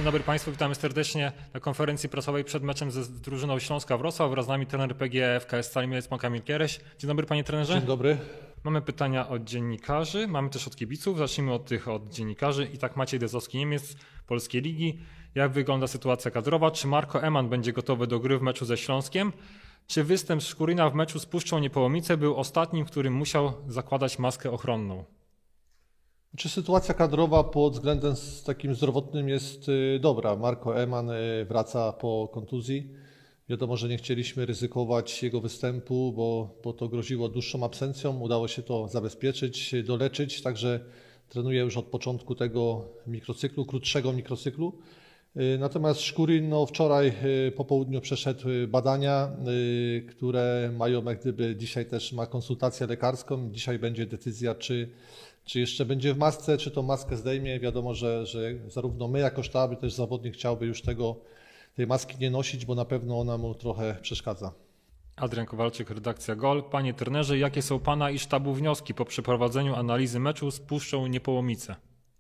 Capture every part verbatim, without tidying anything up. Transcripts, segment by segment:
Dzień dobry Państwu, witamy serdecznie na konferencji prasowej przed meczem ze drużyną Śląska Wrocław. Wraz z nami trener P G F K S Stali Mielec, pan Kamil Kiereś. Dzień dobry panie trenerze. Dzień dobry. Mamy pytania od dziennikarzy, mamy też od kibiców. Zacznijmy od tych od dziennikarzy. I tak Maciej Dezowski, Niemiec, Polskiej Ligi. Jak wygląda sytuacja kadrowa? Czy Marko Eman będzie gotowy do gry w meczu ze Śląskiem? Czy występ Szkurina w meczu z Puszczą Niepołomice był ostatnim, w którym musiał zakładać maskę ochronną? Czy sytuacja kadrowa pod względem takim zdrowotnym jest dobra? Marko Eman wraca po kontuzji. Wiadomo, że nie chcieliśmy ryzykować jego występu, bo, bo to groziło dłuższą absencją. Udało się to zabezpieczyć, doleczyć, także trenuje już od początku tego mikrocyklu, krótszego mikrocyklu. Natomiast Szkurin no, wczoraj po południu przeszedł badania, które mają jak gdyby, dzisiaj też ma konsultację lekarską. Dzisiaj będzie decyzja, czy Czy jeszcze będzie w masce, czy tą maskę zdejmie. Wiadomo, że, że zarówno my jako sztab, jak też zawodnik chciałby już tego, tej maski nie nosić, bo na pewno ona mu trochę przeszkadza. Adrian Kowalczyk, redakcja Gol. Panie trenerze, jakie są Pana i sztabu wnioski po przeprowadzeniu analizy meczu z Puszczą Niepołomice?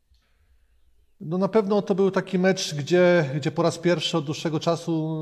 No na pewno to był taki mecz, gdzie, gdzie po raz pierwszy od dłuższego czasu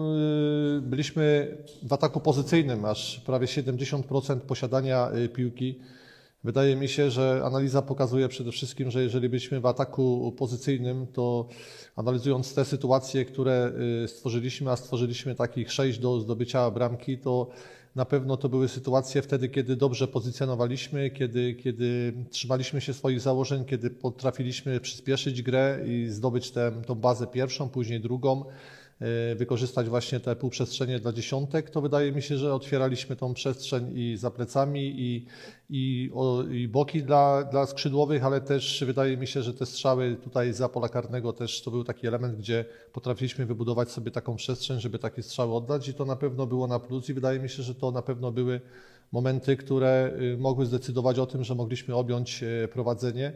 byliśmy w ataku pozycyjnym, aż prawie siedemdziesiąt procent posiadania piłki. Wydaje mi się, że analiza pokazuje przede wszystkim, że jeżeli byliśmy w ataku pozycyjnym, to analizując te sytuacje, które stworzyliśmy, a stworzyliśmy takich sześć do zdobycia bramki, to na pewno to były sytuacje wtedy, kiedy dobrze pozycjonowaliśmy, kiedy, kiedy trzymaliśmy się swoich założeń, kiedy potrafiliśmy przyspieszyć grę i zdobyć tę, tą bazę pierwszą, później drugą, wykorzystać właśnie te półprzestrzenie dla dziesiątek, to wydaje mi się, że otwieraliśmy tą przestrzeń i za plecami i, i, o, i boki dla, dla skrzydłowych, ale też wydaje mi się, że te strzały tutaj za pola karnego też to był taki element, gdzie potrafiliśmy wybudować sobie taką przestrzeń, żeby takie strzały oddać i to na pewno było na plus i wydaje mi się, że to na pewno były momenty, które mogły zdecydować o tym, że mogliśmy objąć prowadzenie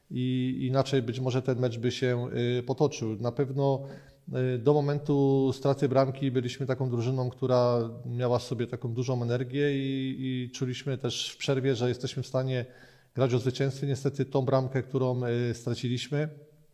i inaczej być może ten mecz by się potoczył. Na pewno do momentu straty bramki byliśmy taką drużyną, która miała w sobie taką dużą energię i, i czuliśmy też w przerwie, że jesteśmy w stanie grać o zwycięstwie. Niestety tą bramkę, którą straciliśmy,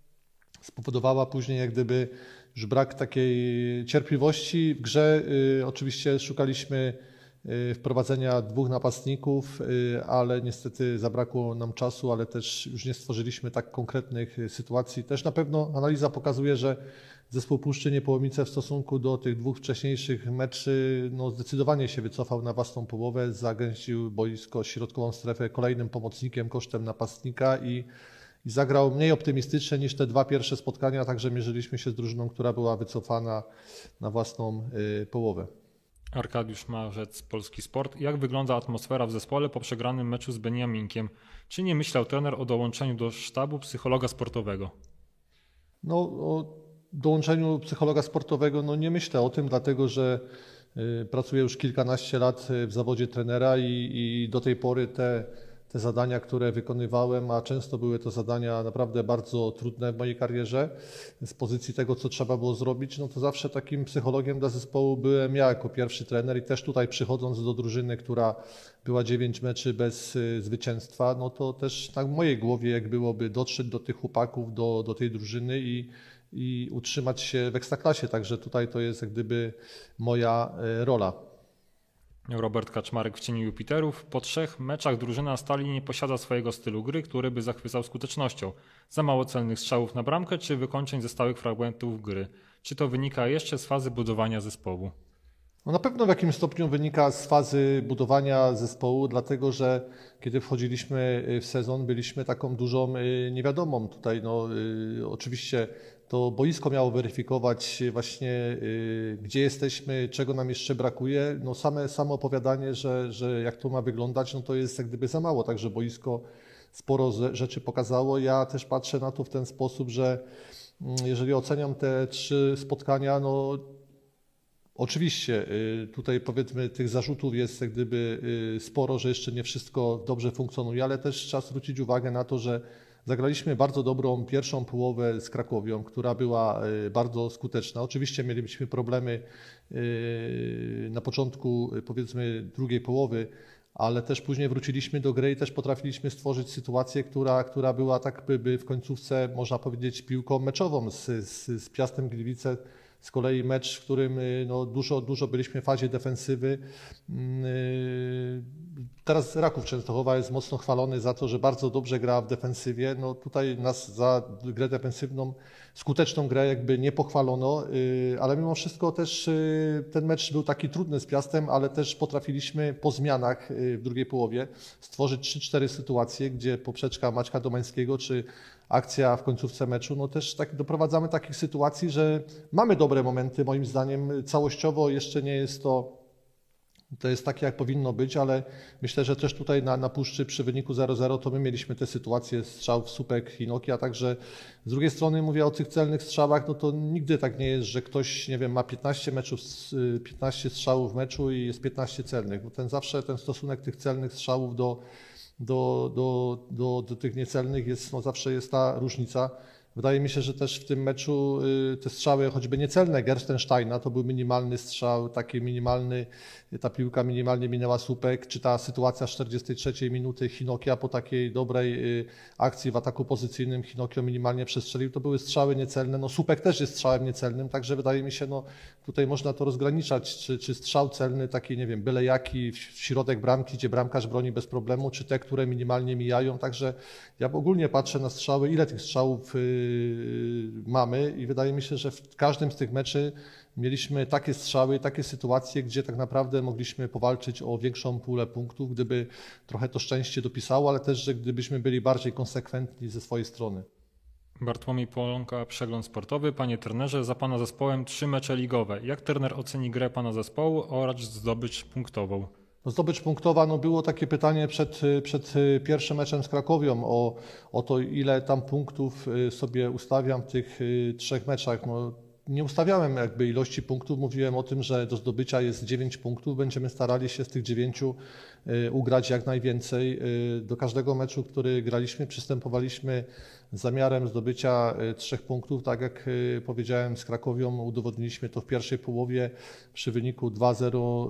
spowodowała później jak gdyby już brak takiej cierpliwości. W grze oczywiście szukaliśmy wprowadzenia dwóch napastników, ale niestety zabrakło nam czasu, ale też już nie stworzyliśmy tak konkretnych sytuacji. Też na pewno analiza pokazuje, że zespół Puszczy Niepołomice w stosunku do tych dwóch wcześniejszych meczy no zdecydowanie się wycofał na własną połowę, zagęścił boisko, środkową strefę kolejnym pomocnikiem kosztem napastnika i, i zagrał mniej optymistycznie niż te dwa pierwsze spotkania, także mierzyliśmy się z drużyną, która była wycofana na własną y, połowę. Arkadiusz Marzec, Polski Sport. Jak wygląda atmosfera w zespole po przegranym meczu z Beniaminkiem? Czy nie myślał trener o dołączeniu do sztabu psychologa sportowego? No, o dołączeniu psychologa sportowego no nie myślę o tym, dlatego że y, pracuję już kilkanaście lat w zawodzie trenera i, i do tej pory te, te zadania, które wykonywałem, a często były to zadania naprawdę bardzo trudne w mojej karierze, z pozycji tego, co trzeba było zrobić, no to zawsze takim psychologiem dla zespołu byłem ja jako pierwszy trener i też tutaj przychodząc do drużyny, która była dziewięć meczy bez y, zwycięstwa, no to też na mojej głowie jak byłoby dotrzeć do tych chłopaków, do, do tej drużyny i i utrzymać się w Ekstraklasie, także tutaj to jest jak gdyby moja rola. Robert Kaczmarek w cieniu Jupiterów. Po trzech meczach drużyna Stali nie posiada swojego stylu gry, który by zachwycał skutecznością. Za mało celnych strzałów na bramkę czy wykończeń ze stałych fragmentów gry. Czy to wynika jeszcze z fazy budowania zespołu? No na pewno w jakimś stopniu wynika z fazy budowania zespołu, dlatego że kiedy wchodziliśmy w sezon, byliśmy taką dużą niewiadomą. Tutaj no, y, oczywiście to boisko miało weryfikować właśnie y, gdzie jesteśmy, czego nam jeszcze brakuje. No same, samo opowiadanie, że, że jak to ma wyglądać, no to jest jak gdyby za mało, także boisko sporo rzeczy pokazało. Ja też patrzę na to w ten sposób, że jeżeli oceniam te trzy spotkania, no oczywiście tutaj powiedzmy tych zarzutów jest jak gdyby sporo, że jeszcze nie wszystko dobrze funkcjonuje, ale też trzeba zwrócić uwagę na to, że zagraliśmy bardzo dobrą pierwszą połowę z Krakowią, która była bardzo skuteczna. Oczywiście mieliśmy problemy na początku powiedzmy drugiej połowy, ale też później wróciliśmy do gry i też potrafiliśmy stworzyć sytuację, która, która była tak by, by w końcówce, można powiedzieć, piłką meczową z, z, z Piastem Gliwice. Z kolei mecz, w którym no, dużo, dużo byliśmy w fazie defensywy. Teraz Raków Częstochowa jest mocno chwalony za to, że bardzo dobrze gra w defensywie. No, tutaj nas za grę defensywną, skuteczną grę jakby nie pochwalono, ale mimo wszystko też ten mecz był taki trudny z Piastem, ale też potrafiliśmy po zmianach w drugiej połowie stworzyć trzy cztery sytuacje, gdzie poprzeczka Maćka Domańskiego czy akcja w końcówce meczu, no też tak doprowadzamy takich sytuacji, że mamy dobre momenty, moim zdaniem całościowo jeszcze nie jest to, to jest takie jak powinno być, ale myślę, że też tutaj na, na Puszczy przy wyniku zero zero to my mieliśmy te sytuacje strzał w słupek Hinoki, a także z drugiej strony mówię o tych celnych strzałach, no to nigdy tak nie jest, że ktoś, nie wiem, ma piętnaście meczów, piętnaście strzałów w meczu i jest piętnaście celnych, bo ten zawsze ten stosunek tych celnych strzałów do Do, do, do, do tych niecelnych jest, no zawsze jest ta różnica. Wydaje mi się, że też w tym meczu te strzały, choćby niecelne Gerstensteina, to był minimalny strzał, taki minimalny, ta piłka minimalnie minęła słupek, czy ta sytuacja z czterdziestej trzeciej minuty Hinokia po takiej dobrej akcji w ataku pozycyjnym Hinokio minimalnie przestrzelił, to były strzały niecelne. No słupek też jest strzałem niecelnym, także wydaje mi się, no tutaj można to rozgraniczać, czy, czy strzał celny taki, nie wiem, byle jaki w środek bramki, gdzie bramkarz broni bez problemu, czy te, które minimalnie mijają, także ja ogólnie patrzę na strzały, ile tych strzałów mamy i wydaje mi się, że w każdym z tych meczy mieliśmy takie strzały, takie sytuacje, gdzie tak naprawdę mogliśmy powalczyć o większą pulę punktów, gdyby trochę to szczęście dopisało, ale też, że gdybyśmy byli bardziej konsekwentni ze swojej strony. Bartłomiej Polonka, Przegląd Sportowy. Panie trenerze, za Pana zespołem trzy mecze ligowe. Jak trener oceni grę Pana zespołu oraz zdobycz punktową? No zdobycz punktowa, no było takie pytanie przed, przed pierwszym meczem z Krakowią o, o to, ile tam punktów sobie ustawiam w tych trzech meczach. No, nie ustawiałem jakby ilości punktów, mówiłem o tym, że do zdobycia jest dziewięć punktów, będziemy starali się z tych dziewięciu ugrać jak najwięcej. Do każdego meczu, który graliśmy, przystępowaliśmy z zamiarem zdobycia trzech punktów, tak jak powiedziałem z Krakowią, udowodniliśmy to w pierwszej połowie przy wyniku dwa zero.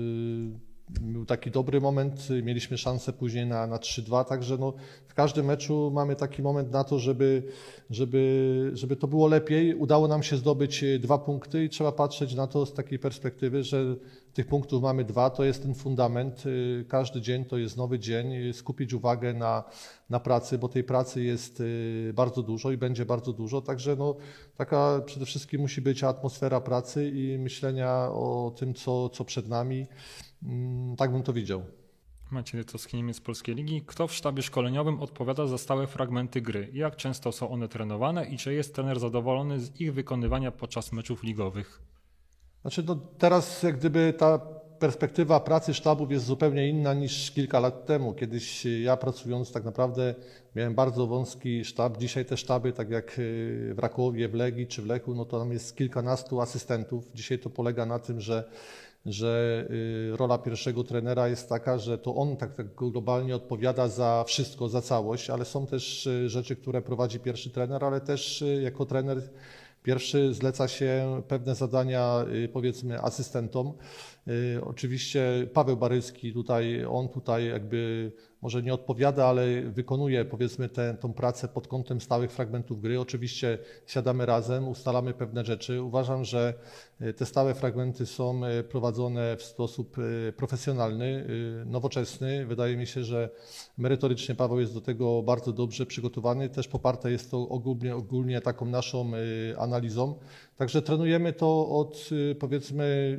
Był taki dobry moment, mieliśmy szansę później na, na trzy dwa, także no, w każdym meczu mamy taki moment na to, żeby, żeby, żeby to było lepiej. Udało nam się zdobyć dwa punkty i trzeba patrzeć na to z takiej perspektywy, że tych punktów mamy dwa, to jest ten fundament. Każdy dzień to jest nowy dzień, skupić uwagę na, na pracy, bo tej pracy jest bardzo dużo i będzie bardzo dużo, także no, taka przede wszystkim musi być atmosfera pracy i myślenia o tym, co, co przed nami. Tak bym to widział. Maciej Dycowski, Niemiec Polskiej Ligi. Kto w sztabie szkoleniowym odpowiada za stałe fragmenty gry? Jak często są one trenowane i czy jest trener zadowolony z ich wykonywania podczas meczów ligowych? Znaczy no teraz jak gdyby ta perspektywa pracy sztabów jest zupełnie inna niż kilka lat temu. Kiedyś ja pracując tak naprawdę miałem bardzo wąski sztab. Dzisiaj te sztaby, tak jak w Rakowie, w Legii czy w Lechu, no to tam jest kilkanastu asystentów. Dzisiaj to polega na tym, że że rola pierwszego trenera jest taka, że to on tak, tak globalnie odpowiada za wszystko, za całość, ale są też rzeczy, które prowadzi pierwszy trener, ale też jako trener pierwszy zleca się pewne zadania, powiedzmy, asystentom. Oczywiście Paweł Barycki tutaj, on tutaj jakby może nie odpowiada, ale wykonuje, powiedzmy, tę tą pracę pod kątem stałych fragmentów gry. Oczywiście siadamy razem, ustalamy pewne rzeczy. Uważam, że te stałe fragmenty są prowadzone w sposób profesjonalny, nowoczesny. Wydaje mi się, że merytorycznie Paweł jest do tego bardzo dobrze przygotowany. Też poparte jest to ogólnie, ogólnie taką naszą analizą. Także trenujemy to od, powiedzmy,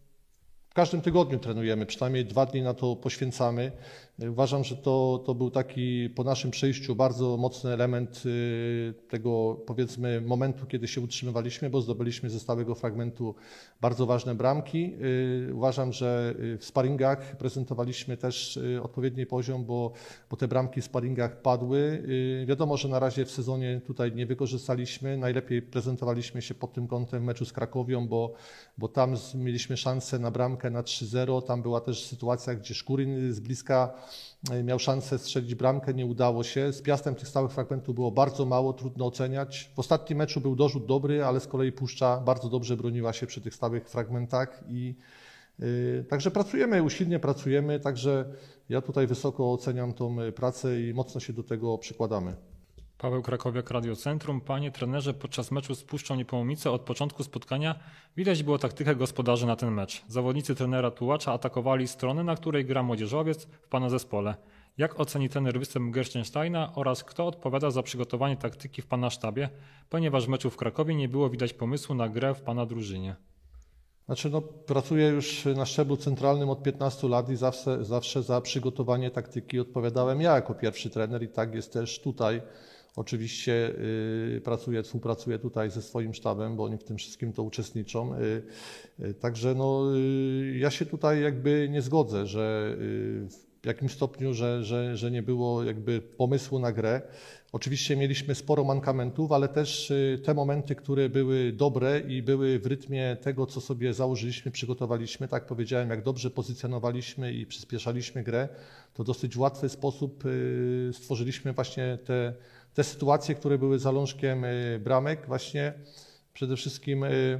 w każdym tygodniu trenujemy, przynajmniej dwa dni na to poświęcamy. Uważam, że to, to był taki po naszym przyjściu bardzo mocny element tego, powiedzmy, momentu, kiedy się utrzymywaliśmy, bo zdobyliśmy ze stałego fragmentu bardzo ważne bramki. Uważam, że w sparingach prezentowaliśmy też odpowiedni poziom, bo, bo te bramki w sparingach padły. Wiadomo, że na razie w sezonie tutaj nie wykorzystaliśmy. Najlepiej prezentowaliśmy się pod tym kątem w meczu z Krakowią, bo, bo tam mieliśmy szansę na bramkę na trzy zero. Tam była też sytuacja, gdzie Szkurin z bliska miał szansę strzelić bramkę, nie udało się. Z Piastem tych stałych fragmentów było bardzo mało, trudno oceniać. W ostatnim meczu był dorzut dobry, ale z kolei Puszcza bardzo dobrze broniła się przy tych stałych fragmentach i Także pracujemy, usilnie pracujemy, także ja tutaj wysoko oceniam tą pracę i mocno się do tego przykładamy. Paweł Krakowiak, Radio Centrum. Panie trenerze, podczas meczu z Puszczą Niepołomice od początku spotkania widać było taktykę gospodarzy na ten mecz. Zawodnicy trenera Tułacza atakowali stronę, na której gra młodzieżowiec w pana zespole. Jak oceni trener występ Gerstensteina oraz kto odpowiada za przygotowanie taktyki w pana sztabie, ponieważ w meczu w Krakowie nie było widać pomysłu na grę w pana drużynie? Znaczy, no, pracuję już na szczeblu centralnym od piętnastu lat i zawsze, zawsze za przygotowanie taktyki odpowiadałem ja jako pierwszy trener i tak jest też tutaj. Oczywiście y, pracuję, współpracuję tutaj ze swoim sztabem, bo oni w tym wszystkim to uczestniczą. Y, y, także no, y, ja się tutaj jakby nie zgodzę, że y, w jakimś stopniu, że, że, że nie było jakby pomysłu na grę. Oczywiście mieliśmy sporo mankamentów, ale też y, te momenty, które były dobre i były w rytmie tego, co sobie założyliśmy, przygotowaliśmy, tak powiedziałem, jak dobrze pozycjonowaliśmy i przyspieszaliśmy grę, to w dosyć łatwy sposób y, stworzyliśmy właśnie te Te sytuacje, które były zalążkiem bramek, właśnie przede wszystkim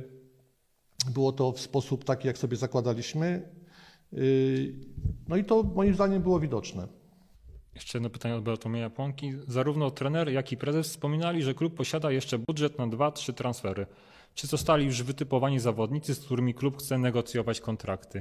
było to w sposób taki, jak sobie zakładaliśmy. No i to moim zdaniem było widoczne. Jeszcze jedno pytanie od Bartłomieja Płonki. Zarówno trener, jak i prezes wspominali, że klub posiada jeszcze budżet na dwa, trzy transfery. Czy zostali już wytypowani zawodnicy, z którymi klub chce negocjować kontrakty?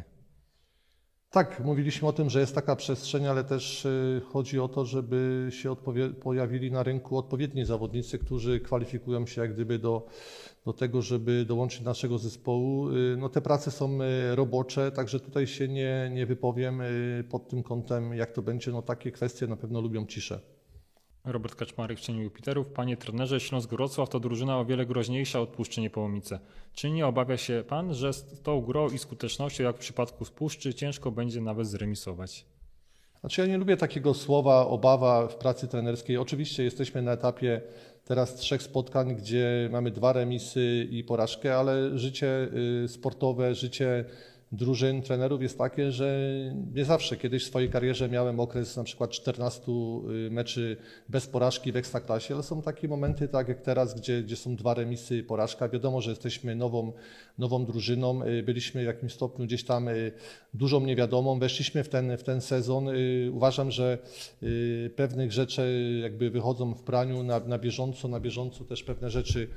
Tak, mówiliśmy o tym, że jest taka przestrzeń, ale też chodzi o to, żeby się pojawili na rynku odpowiedni zawodnicy, którzy kwalifikują się jak gdyby do, do tego, żeby dołączyć do naszego zespołu. No, te prace są robocze, także tutaj się nie, nie wypowiem pod tym kątem, jak to będzie. No, takie kwestie na pewno lubią ciszę. Robert Kaczmarek w cieniu Jupiterów. Panie trenerze, Śląsk Wrocław to drużyna o wiele groźniejsza od Puszczy Niepołomice. Czy nie obawia się pan, że z tą grą i skutecznością, jak w przypadku z Puszczy, ciężko będzie nawet zremisować? Znaczy ja nie lubię takiego słowa obawa w pracy trenerskiej. Oczywiście jesteśmy na etapie teraz trzech spotkań, gdzie mamy dwa remisy i porażkę, ale życie sportowe, życie drużyn, trenerów jest takie, że nie zawsze. Kiedyś w swojej karierze miałem okres na przykład czternastu meczy bez porażki w Ekstraklasie, ale są takie momenty, tak jak teraz, gdzie, gdzie są dwa remisy i porażka. Wiadomo, że jesteśmy nową, nową drużyną. Byliśmy w jakimś stopniu gdzieś tam dużą niewiadomą. Weszliśmy w ten, w ten sezon. Uważam, że pewnych rzeczy jakby wychodzą w praniu na, na bieżąco, na bieżąco też pewne rzeczy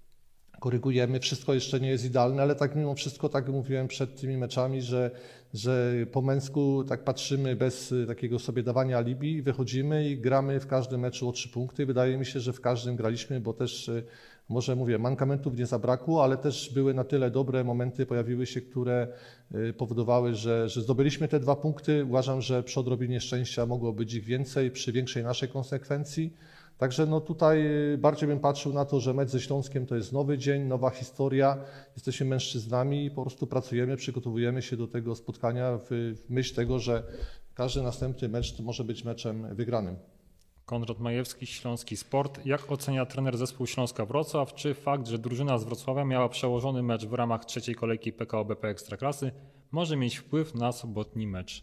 korygujemy. Wszystko jeszcze nie jest idealne, ale tak mimo wszystko, tak mówiłem przed tymi meczami, że, że po męsku tak patrzymy bez takiego sobie dawania alibi, wychodzimy i gramy w każdym meczu o trzy punkty. Wydaje mi się, że w każdym graliśmy, bo też może mówię, mankamentów nie zabrakło, ale też były na tyle dobre momenty, pojawiły się, które powodowały, że, że zdobyliśmy te dwa punkty. Uważam, że przy odrobinie szczęścia mogło być ich więcej, przy większej naszej konsekwencji. Także no tutaj bardziej bym patrzył na to, że mecz ze Śląskiem to jest nowy dzień, nowa historia. Jesteśmy mężczyznami i po prostu pracujemy, przygotowujemy się do tego spotkania w myśl tego, że każdy następny mecz to może być meczem wygranym. Konrad Majewski, Śląski Sport. Jak ocenia trener zespół Śląska Wrocław? Czy fakt, że drużyna z Wrocławia miała przełożony mecz w ramach trzeciej kolejki P K O B P Ekstraklasy może mieć wpływ na sobotni mecz?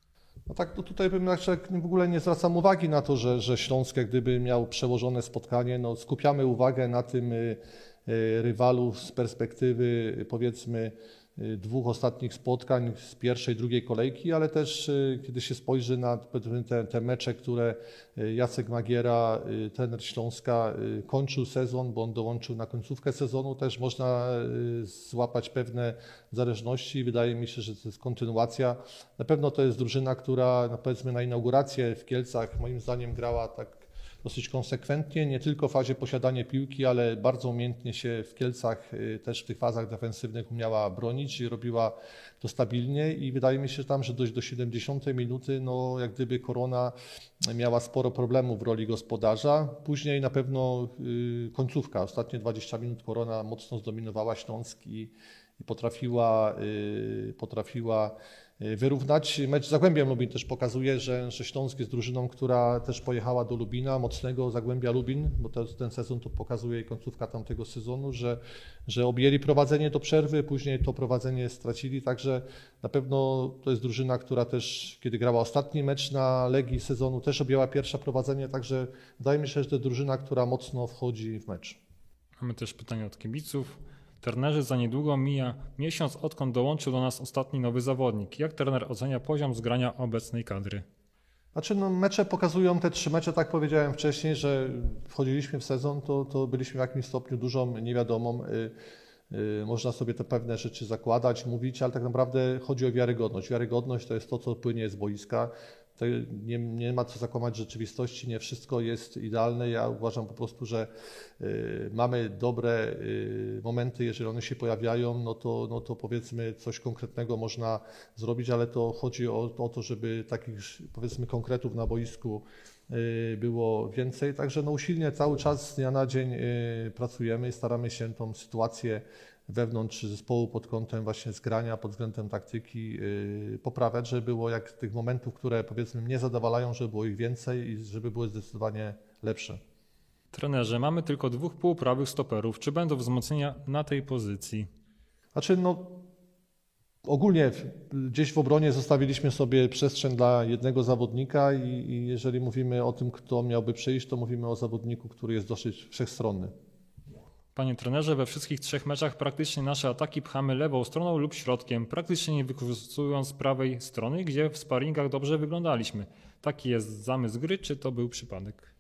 No tak, to tutaj bym w ogóle nie zwracam uwagi na to, że, że Śląsk jak gdyby miał przełożone spotkanie. No, skupiamy uwagę na tym rywalu z perspektywy powiedzmy dwóch ostatnich spotkań z pierwszej, drugiej kolejki, ale też kiedy się spojrzy na te, te mecze, które Jacek Magiera, trener Śląska, kończył sezon, bo on dołączył na końcówkę sezonu, też można złapać pewne zależności. Wydaje mi się, że to jest kontynuacja. Na pewno to jest drużyna, która no powiedzmy na inaugurację w Kielcach moim zdaniem grała tak dosyć konsekwentnie, nie tylko w fazie posiadania piłki, ale bardzo umiejętnie się w Kielcach też w tych fazach defensywnych umiała bronić i robiła to stabilnie i wydaje mi się że tam, że dość do siedemdziesiątej minuty, no jak gdyby Korona miała sporo problemów w roli gospodarza. Później na pewno końcówka, ostatnie dwadzieścia minut Korona mocno zdominowała Śląsk i, i potrafiła, potrafiła wyrównać. Mecz z Zagłębiem Lubin też pokazuje, że, że Śląsk jest drużyną, która też pojechała do Lubina, mocnego Zagłębia Lubin, bo to, ten sezon to pokazuje i końcówka tamtego sezonu, że, że objęli prowadzenie do przerwy, później to prowadzenie stracili, także na pewno to jest drużyna, która też, kiedy grała ostatni mecz na Legii sezonu, też objęła pierwsze prowadzenie, także wydaje mi się, że to jest drużyna, która mocno wchodzi w mecz. Mamy też pytanie od kibiców. Trenerzy, za niedługo mija miesiąc, odkąd dołączył do nas ostatni nowy zawodnik. Jak trener ocenia poziom zgrania obecnej kadry? Znaczy, no, mecze pokazują, te trzy mecze, tak powiedziałem wcześniej, że wchodziliśmy w sezon, to, to byliśmy w jakimś stopniu dużą niewiadomą. Y, y, można sobie te pewne rzeczy zakładać, mówić, ale tak naprawdę chodzi o wiarygodność. Wiarygodność to jest to, co płynie z boiska. To nie, nie ma co zakłamać rzeczywistości, nie wszystko jest idealne. Ja uważam po prostu, że y, mamy dobre y, momenty, jeżeli one się pojawiają, no to, no to powiedzmy coś konkretnego można zrobić, ale to chodzi o, o to, żeby takich powiedzmy konkretów na boisku y, było więcej. Także no usilnie cały czas z dnia na dzień y, pracujemy i staramy się tą sytuację wewnątrz zespołu pod kątem właśnie zgrania, pod względem taktyki yy, poprawiać, żeby było jak tych momentów, które powiedzmy mnie zadowalają, żeby było ich więcej i żeby były zdecydowanie lepsze. Trenerze, mamy tylko dwóch półprawych stoperów. Czy będą wzmocnienia na tej pozycji? Znaczy no ogólnie gdzieś w obronie zostawiliśmy sobie przestrzeń dla jednego zawodnika i, i jeżeli mówimy o tym, kto miałby przyjść, to mówimy o zawodniku, który jest dosyć wszechstronny. Panie trenerze, we wszystkich trzech meczach praktycznie nasze ataki pchamy lewą stroną lub środkiem, praktycznie nie wykorzystując prawej strony, gdzie w sparingach dobrze wyglądaliśmy. Taki jest zamysł gry, czy to był przypadek?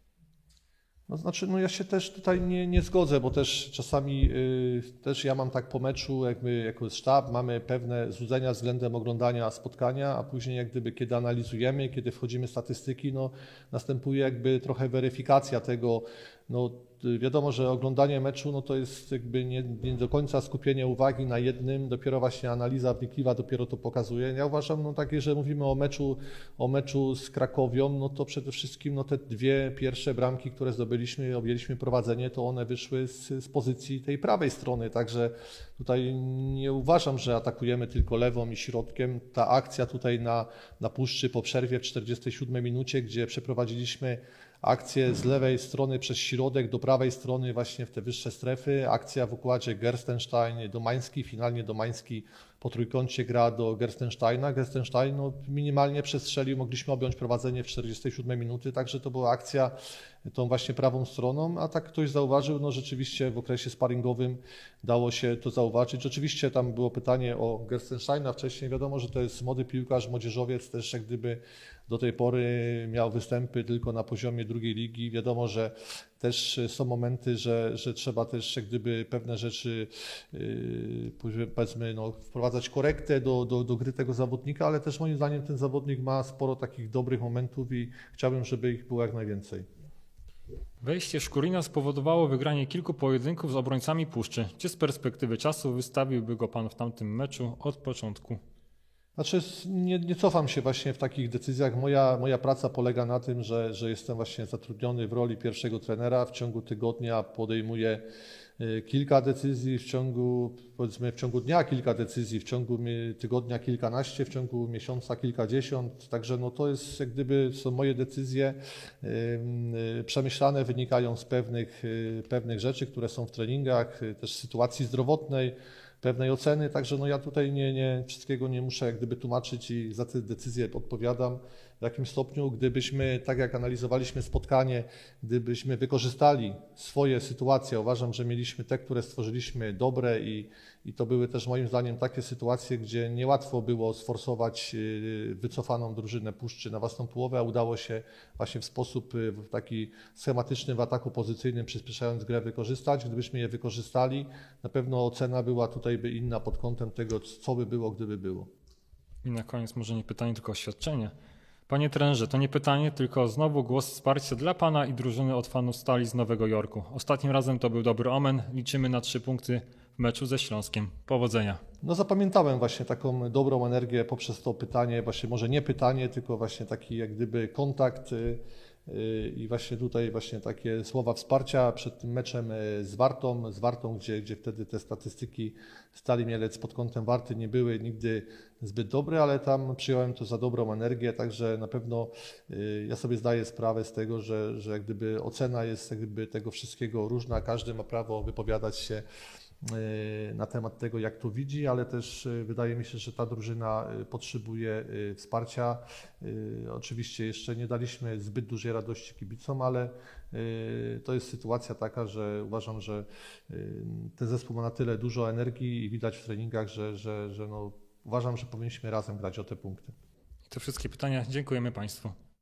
No znaczy, no ja się też tutaj nie, nie zgodzę, bo też czasami y, też ja mam tak po meczu, jakby jako sztab, mamy pewne złudzenia względem oglądania spotkania, a później jak gdyby kiedy analizujemy, kiedy wchodzimy w statystyki, no następuje jakby trochę weryfikacja tego, no wiadomo, że oglądanie meczu no to jest jakby nie, nie do końca skupienie uwagi na jednym, dopiero właśnie analiza wnikliwa dopiero to pokazuje. Ja uważam, no takie, że mówimy o meczu, o meczu z Krakowią, no to przede wszystkim no te dwie pierwsze bramki, które zdobyliśmy, objęliśmy prowadzenie, to one wyszły z, z pozycji tej prawej strony, także tutaj nie uważam, że atakujemy tylko lewą i środkiem. Ta akcja tutaj na, na Puszczy po przerwie w czterdziestej siódmej minucie, gdzie przeprowadziliśmy akcję z lewej strony przez środek do prawej strony właśnie w te wyższe strefy. Akcja w układzie Gerstenstein-Domański, finalnie Domański po trójkącie gra do Gerstensteina. Gerstenstein no, minimalnie przestrzelił, mogliśmy objąć prowadzenie w czterdziestej siódmej minuty, także to była akcja tą właśnie prawą stroną, a tak ktoś zauważył, no rzeczywiście w okresie sparingowym dało się to zauważyć. Oczywiście tam było pytanie o Gerstensteina wcześniej, wiadomo, że to jest młody piłkarz, młodzieżowiec, też jak gdyby do tej pory miał występy tylko na poziomie drugiej ligi. Wiadomo, że też są momenty, że, że trzeba też jak gdyby pewne rzeczy yy, powiedzmy no, wprowadzać korektę do, do, do gry tego zawodnika, ale też moim zdaniem ten zawodnik ma sporo takich dobrych momentów i chciałbym, żeby ich było jak najwięcej. Wejście Szkurina spowodowało wygranie kilku pojedynków z obrońcami Puszczy. Czy z perspektywy czasu wystawiłby go Pan w tamtym meczu od początku? Znaczy nie, nie cofam się właśnie w takich decyzjach. Moja, moja praca polega na tym, że, że jestem właśnie zatrudniony w roli pierwszego trenera. W ciągu tygodnia podejmuję kilka decyzji, w ciągu powiedzmy w ciągu dnia kilka decyzji, w ciągu tygodnia kilkanaście, w ciągu miesiąca kilkadziesiąt. Także no to jest jak gdyby są moje decyzje yy, przemyślane, wynikają z pewnych, yy, pewnych rzeczy, które są w treningach, yy, też sytuacji zdrowotnej, pewnej oceny, także no ja tutaj nie, nie, wszystkiego nie muszę jak gdyby tłumaczyć i za te decyzje odpowiadam. W jakim stopniu, gdybyśmy, tak jak analizowaliśmy spotkanie, gdybyśmy wykorzystali swoje sytuacje, uważam, że mieliśmy te, które stworzyliśmy dobre i, i to były też moim zdaniem takie sytuacje, gdzie niełatwo było sforsować wycofaną drużynę Puszczy na własną połowę, a udało się właśnie w sposób taki schematyczny w ataku pozycyjnym, przyspieszając grę, wykorzystać. Gdybyśmy je wykorzystali, na pewno ocena była tutaj by inna pod kątem tego, co by było, gdyby było. I na koniec może nie pytanie, tylko oświadczenie. Panie trenerze, to nie pytanie, tylko znowu głos wsparcia dla Pana i drużyny od fanów Stali z Nowego Jorku. Ostatnim razem to był dobry omen. Liczymy na trzy punkty w meczu ze Śląskiem. Powodzenia. No zapamiętałem właśnie taką dobrą energię poprzez to pytanie, właśnie może nie pytanie, tylko właśnie taki jak gdyby kontakt i właśnie tutaj właśnie takie słowa wsparcia przed tym meczem z Wartą, z Wartą, gdzie, gdzie wtedy te statystyki Stali Mielec pod kątem Warty nie były nigdy zbyt dobre, ale tam przyjąłem to za dobrą energię, także na pewno ja sobie zdaję sprawę z tego, że, że jak gdyby ocena jest jak gdyby tego wszystkiego różna, każdy ma prawo wypowiadać się na temat tego, jak to widzi, ale też wydaje mi się, że ta drużyna potrzebuje wsparcia. Oczywiście jeszcze nie daliśmy zbyt dużej radości kibicom, ale to jest sytuacja taka, że uważam, że ten zespół ma na tyle dużo energii i widać w treningach, że, że, że no, uważam, że powinniśmy razem grać o te punkty. To wszystkie pytania. Dziękujemy Państwu.